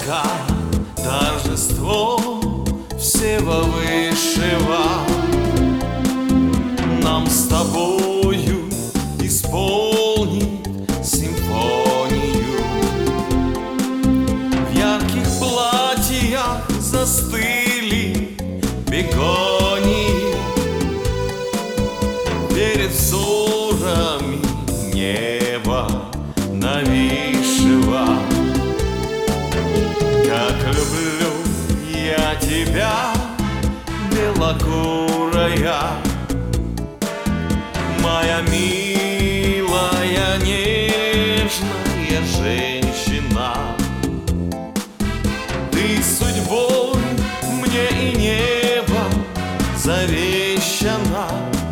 елка, торжество всего высшего. Нам с тобою исполнить симфонию. В ярких платьях застыли бегонии. Перед взорами неба нависшего. Как люблю я тебя, белокурая, моя милая, нежная женщина. Ты судьбой мне и небом завещана.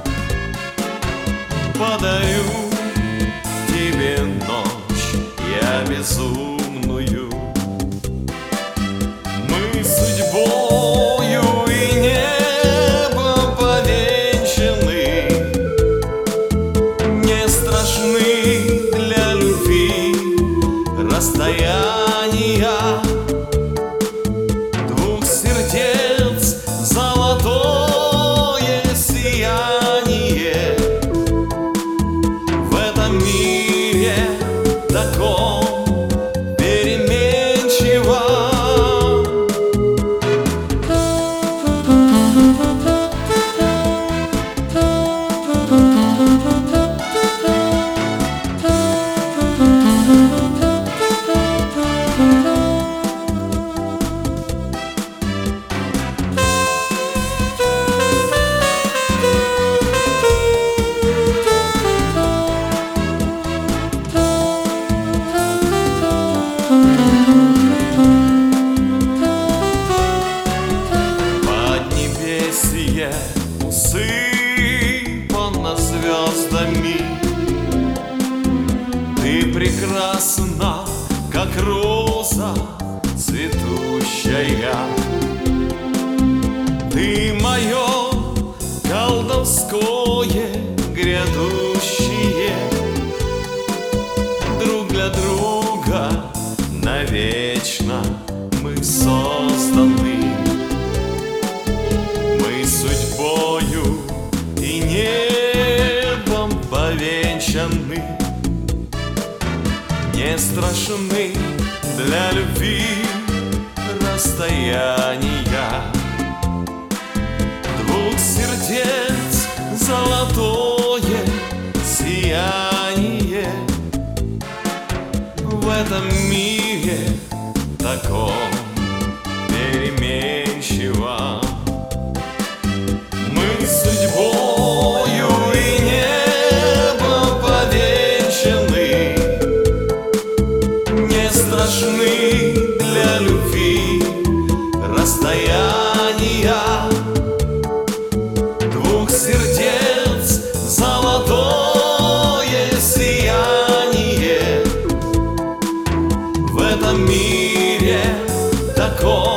Подарю тебе ночь я безумную. Мы судьбою и небом повенчаны. Не страшны для любви расстояния. Двух сердец золотое сияние. В этом мире таком переменчивом. Поднебесье усыпано звездами. Ты прекрасна, как роза цветущая. Ты мое колдовское грядущее. Друг для друга навечно мы созданы. Мы судьбою и небом повенчаны. Не страшны для любви расстояния. Двух сердец золотое сияние. В этом мире таком переменчивом. Мы судьбою и небом повенчаны. Не страшны для любви расстояния. Двух сердец золотое сияние. В этом мире таком